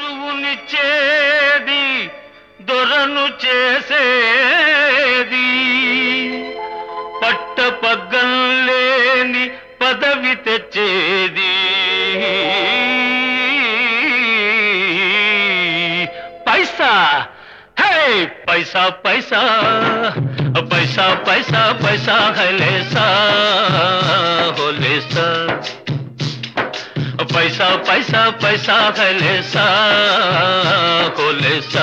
పరువునిచ్చేది దొరను చేసేది పట్టపగ్గం లేని పదవి తెచ్చేది పైసా హే పైసా పైసా पैसा पैसा पैसा है लेसा हो लेसा पैसा पैसा पैसा है लेसा हो लेसा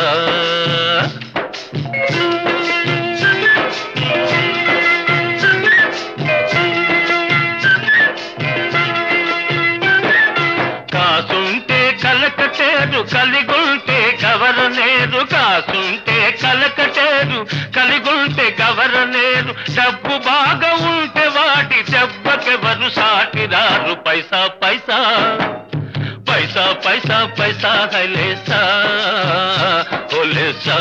కాసుంటే కలకటేరు కలిగుంటే గవర్నేరు కాసుంటే కలకటేరు కలిగుంటే గవర్నేరు డబ్బు బాగా ఉంటే వాటి దెబ్బకెవరు సాటిరారు పైసా పైసా పైసా పైసా పైసా హైలేసా హోలేసా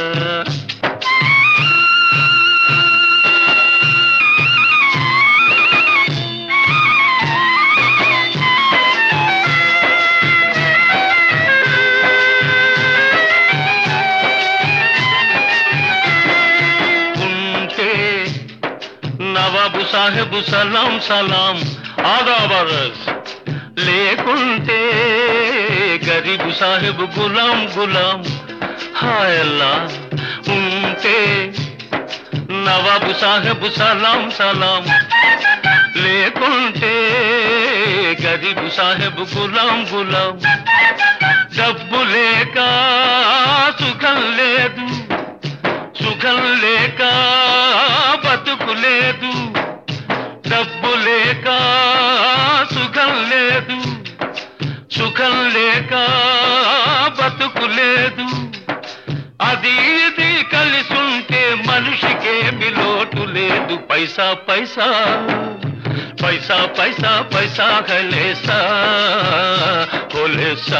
నవాబు సాహెబు సలాం సలాం ఆదాబరస్ లేకుంటే గరీబు సాహెబు గులాం గులాం హాయల్లా ఉంటే నవాబు సాహెబు సలాం సలాం లేకుంటే గరీబు సాహెబు గులాం గులాం డబ్బు లేక సుఖం లేదు సుఖం లేక బతుకు లేదు డబ్బు లేక సుఖం లేదు సుఖం లేక బతుకు లేదు అది ఇది కలిసుంటే మనిషికేమి లోటు లేదు పైసా పైసా పైసా పైసా పైసా హలేసా హోలేసా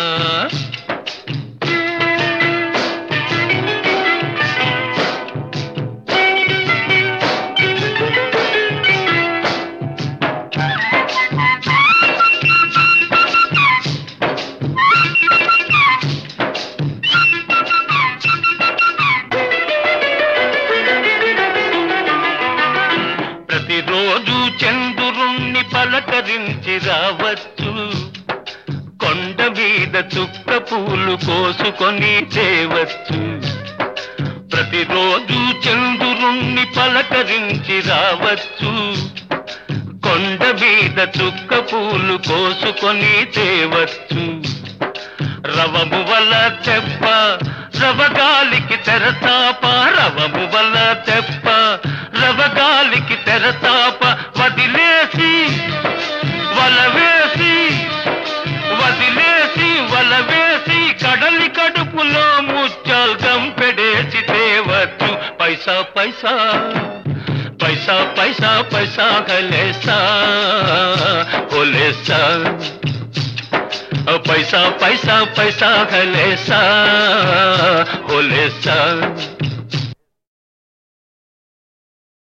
ప్రతిరోజు చంద్రుణ్ణి పలకరించి రావచ్చు కొండ మీద చుక్క పూలు కోసుకొని తేవచ్చు ప్రతిరోజు చంద్రుణ్ణి పలకరించి రావచ్చు కొండ మీద చుక్క పూలు కోసుకొని తేవచ్చు రవము వల్ల తెప్ప రవగాలికి తెరతాప రవము వల్ల తెప్ప రవగాలికి తెరతాప వదిలేసి వలవేసి వదిలేసి వలవేసి కడలి కడుపులో ముచ్చాలు గంపెడేసి తేవచ్చు పైసా పైసా పైసా పైసా పైసా హలేసా హోలేసా पैसा पैसा पैसा हलेसा होलेसा